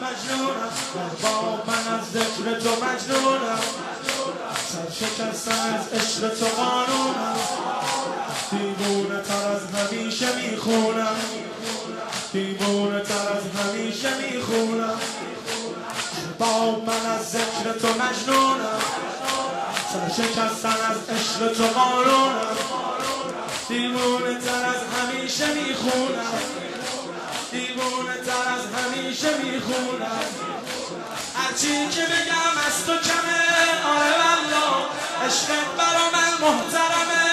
مجنونم باب من از ذکر تو مجنونم سرشکستن از عشق تو قانونم دیوونه تر از همیشه میخونم دیوونه تر از همیشه میخونم باب من از ذکر تو مجنونم سرشکستن از عشق تو قانونم دیوونه تر از همیشه میخونم دیوونه تر از همیشه میخونم هرچی که بگم از تو کمه آره والله عشقت برا من محترمه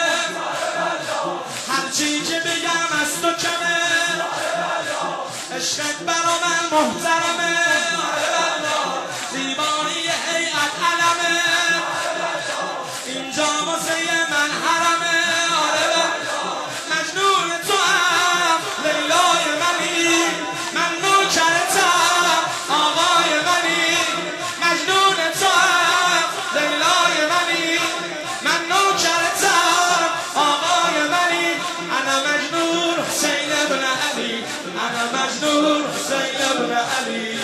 هرچی که بگم از تو کمه عشقت برا من محترمه آره والله زیبایی هیئت علمه اینجا واسه من حرمه آره والله مجنون تو هم لیلای منی من نوکرتم آقای منی مجنون تو هم لیلای منی من نوکرتم آقای منی انا مجنون حسین ابن علی انا مجنون حسین ابن علی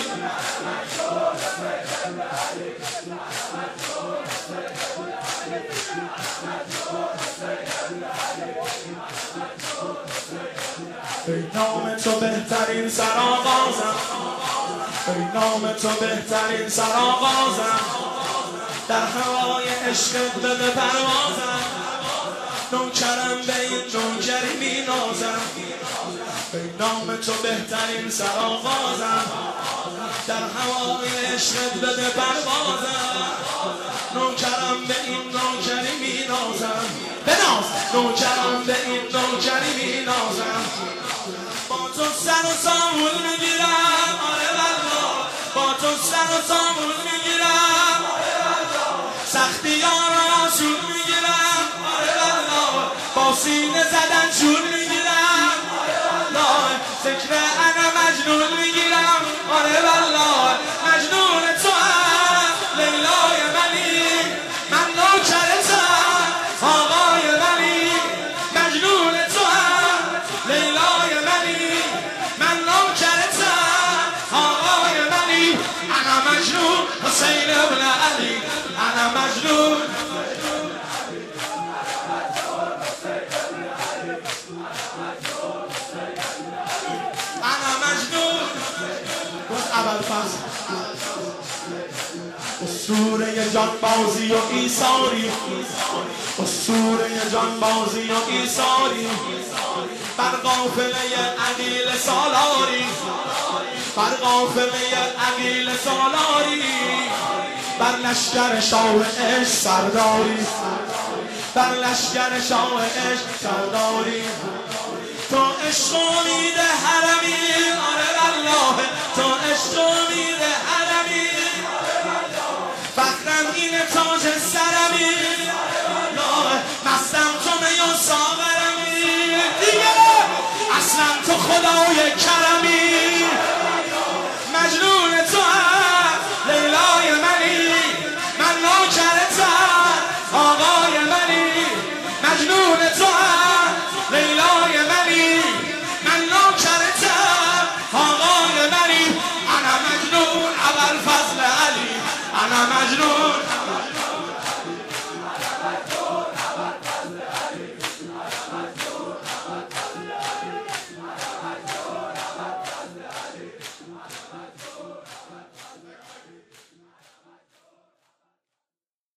ای نام تو بهترین سرآغازم ای نام تو بهترین سرآغازم در هوای عشقت بده پروازم نوکرم به این نوکری می نازم ای نام تو بهترین سرآغازم در هوای عشقت بده پروازم نوکرم به این نوکری می نازم بناز نوکرم به این نوکری می نازم با تو سر و سامون میگیرم آره والله با تو سر و سامون میگیرم سختی ها را آسون میگیرم آره والله با سینه زدن چون میگیرم والله ذکر انا مجنون میگیرم آره والله مجنون تو هم لیلای منی من نوکرتم آقای منی مجنون تو هم لیلای منی من نوکرتم آقای منی انا مجنون حسین ابن علی انا مجنون انا مجنون گفت اول فصل اسطوره جانبازی و ایثاری اسطوره جانبازی و ایثاری بر قافله عقیل سالاری بر قافله عقیل سالاری بر لشکر شاه عشق سرداری بر لشکر شاه عشق سرداری تو عشق امید حرمی آره والله تو عشق امید حرمی فخرم اینه تاج سرمی مستم تو میون ساغرمی دیگه اصلا تو خدای کرمی مجنون تو هم لیلای منی من نوکرتم آقای منی مجنون تو هم لیلای منی من نوکرتم آقای منی انا مجنون ابوالفضل علی انا مجنون Bye.